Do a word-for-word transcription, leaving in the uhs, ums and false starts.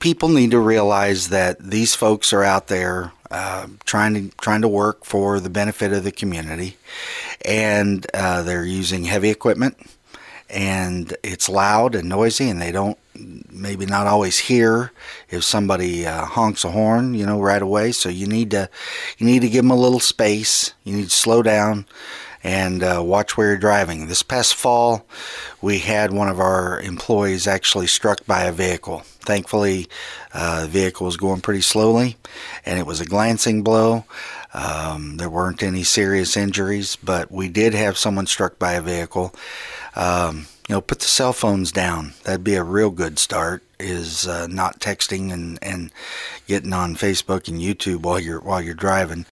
people need to realize that these folks are out there uh, trying to trying to work for the benefit of the community, and uh, they're using heavy equipment, and it's loud and noisy, and they don't maybe not always hear if somebody uh, honks a horn, you know, right away. So you need to you need to give them a little space. You need to slow down and uh, watch where you're driving. This past fall, we had one of our employees actually struck by a vehicle. Thankfully, uh, the vehicle was going pretty slowly, and it was a glancing blow. Um, there weren't any serious injuries, but we did have someone struck by a vehicle. Um, you know, put the cell phones down. That'd be a real good start, is uh, not texting and, and getting on Facebook and YouTube while you're while you're driving.